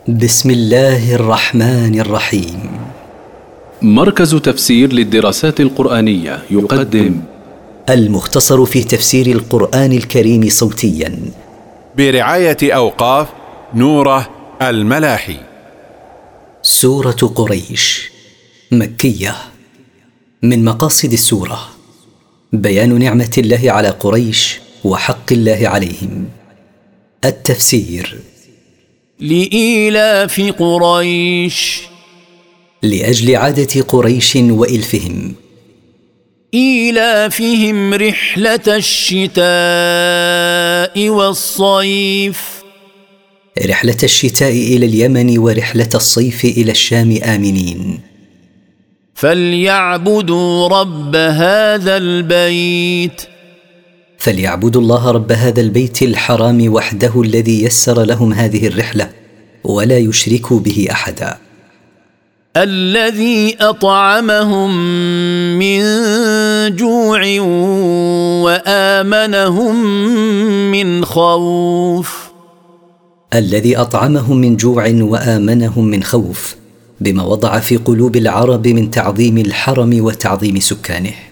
بسم الله الرحمن الرحيم. مركز تفسير للدراسات القرآنية يقدم المختصر في تفسير القرآن الكريم صوتيا برعاية أوقاف نوره الملاحي. سورة قريش مكية. من مقاصد السورة بيان نعمة الله على قريش وحق الله عليهم. التفسير: لإيلاف قريش، لأجل عادة قريش وإلفهم. إيلافهم رحلة الشتاء والصيف، رحلة الشتاء إلى اليمن ورحلة الصيف إلى الشام آمنين. فليعبدوا رب هذا البيت، فليعبدوا الله رب هذا البيت الحرام وحده الذي يسر لهم هذه الرحلة ولا يشركوا به أحدا. الذي أطعمهم من جوع وآمنهم من خوف. الذي أطعمهم من جوع وآمنهم من خوف، بما وضع في قلوب العرب من تعظيم الحرم وتعظيم سكانه.